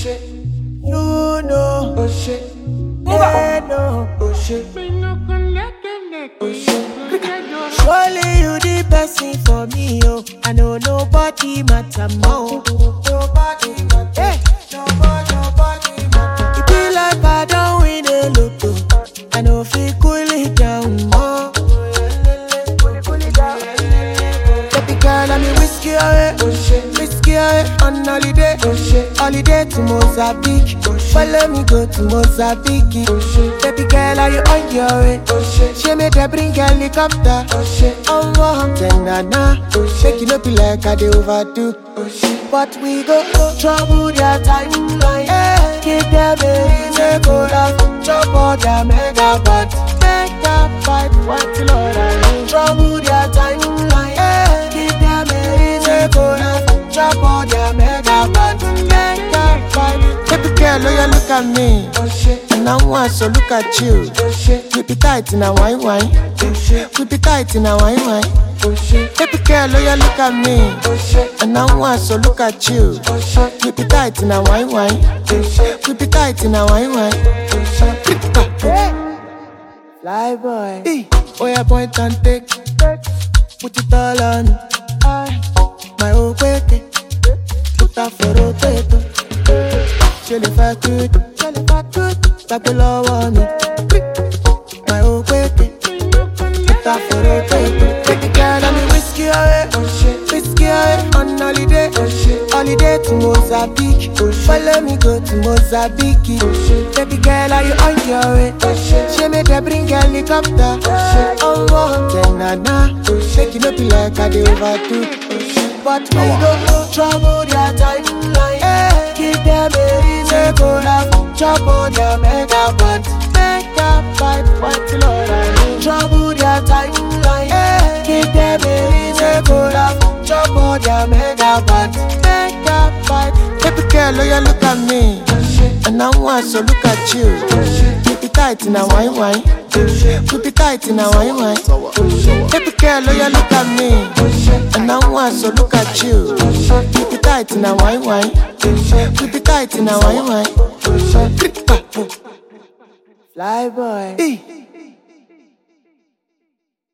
shit. You know, oh shit. They know, oh shit. Oh shit. Surely you the best thing for me, oh. I know nobody matter more. Nobody matter. Hey. Nobody matter. It be like I don't win a lotto. I know if you cool it down more. Baby girl, I'm a whiskey away. Oh shit. Whiskey away on holiday. Oh shit. Holiday to Mozambique. Oh shit. Follow me go to Mozambique. Oh shit. Baby girl, are you on your way? Oh shit. She made her bring helicopter. Oh shit. Oh wow. Then na. Oh shit. Make you no be like I dey overdo. Oh shit. But we go trouble their timeline. Hey. Give them a reason go laugh. Chop all their megabytes. Make that fight what Lord I know. Trouble their timeline. Hey. Give them a reason go laugh. Chop all their megabytes. Make that fight. Baby girl, oh you look at me. Oh shit. And I want so look at you. Oh shit. We be tight in a wine. Oh shit. We be tight in a wine. Oh shit. Baby girl, oh you look at me. Oh shit. And I want so look at you. Oh shit. We be tight in a wine. Oh shit. We be tight in a wine. Oh shit. Fly boy. Hey. Oh yeah, point and take. Put it all on. My old baby. Put up for rotator. She le fait tout. Back below on me. My old baby. Put up for rotator. Baby girl, I'm a whiskey away. Oh shit. Whiskey away on holiday. Oh shit. Holiday to Mozambique. Oh shit. Follow me go to Mozambique. Oh shit. Baby girl, are you on your way? Oh shit. She made her bring helicopter. Oh shit. Oh wow. Then na. Oh shit. Make you no be like I dey overdo. Oh shit. But we go trouble their timeline. Hey. Give them a reason go laugh. Chop all their megabytes. Make that fight what Lord I know. Trouble their timeline. Hey. Give them a reason go laugh. Chop all their megabytes. Make that fight. Baby girl, oh you look at me. Oh shit. And I want so look at you. Oh shit. We be tight in a wine. Oh shit. We be tight in a wine. Oh shit. Baby girl, oh you look at me. Oh shit. And I want so look at you. Oh shit. We be tight in a wine. Oh shit. We be tight in a wine. Oh shit. Fly boy. Hey.